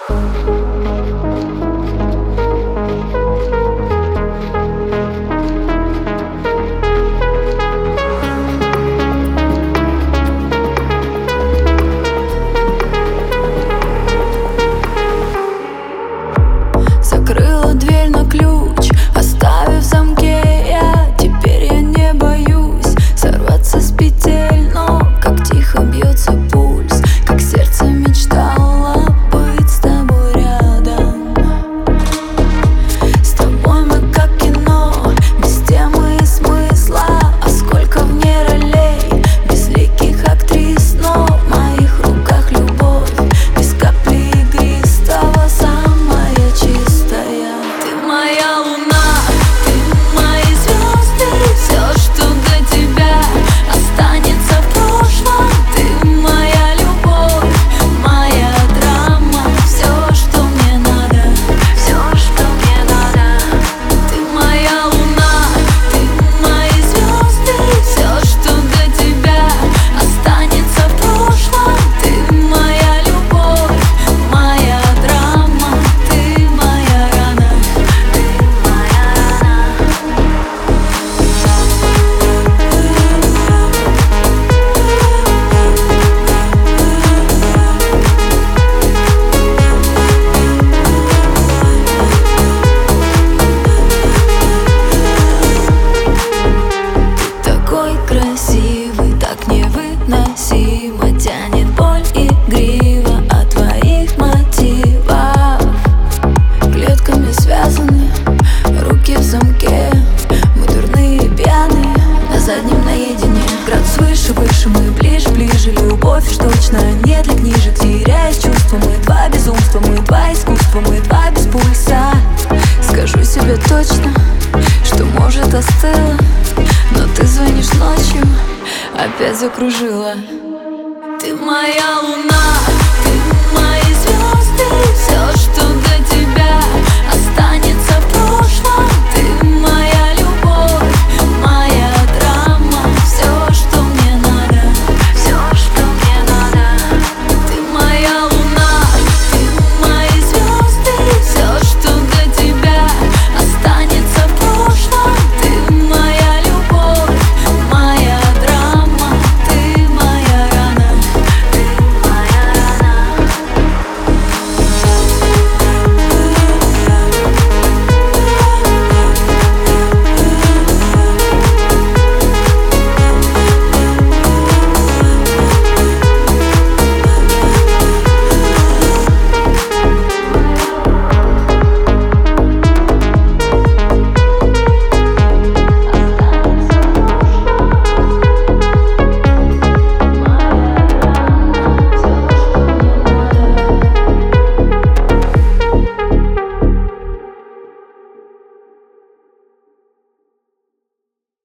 Закрыла дверь на ключ, оставив в замке. Теперь я не боюсь сорваться с петель. Но как тихо бьется пульс, как сердце мечтало быть с тобой рядом. С тобой мы как кино, без темы и смысла. А сколько в ней ролей, безликих актрис. Но в моих руках любовь, без капли игристого, самая чистая. Ты моя луна, ты мои звезды. Все, что для тебя останется в прошлом. Ты моя любовь, моя драма. Все, что мне надо, все, что мне надо. Ты моя луна, ты мои звезды. Все, что для тебя останется в прошлом. Ты моя любовь, моя драма. Ты моя рана, ты моя рана. Такой красивый, так невыносимо тянет боль игриво от твоих мотивов. Клетками связаны, руки в замке. Мы дурные, пьяные, на заднем наедине. Градус выше, выше, мы ближе, ближе. Любовь уж точно не для книжек. Теряешь чувства, мы два безумства. Мы два искусства, мы два без пульса. Скажу себе точно, что может остыло. Но ты звонишь ночью, опять закружила. Ты моя луна.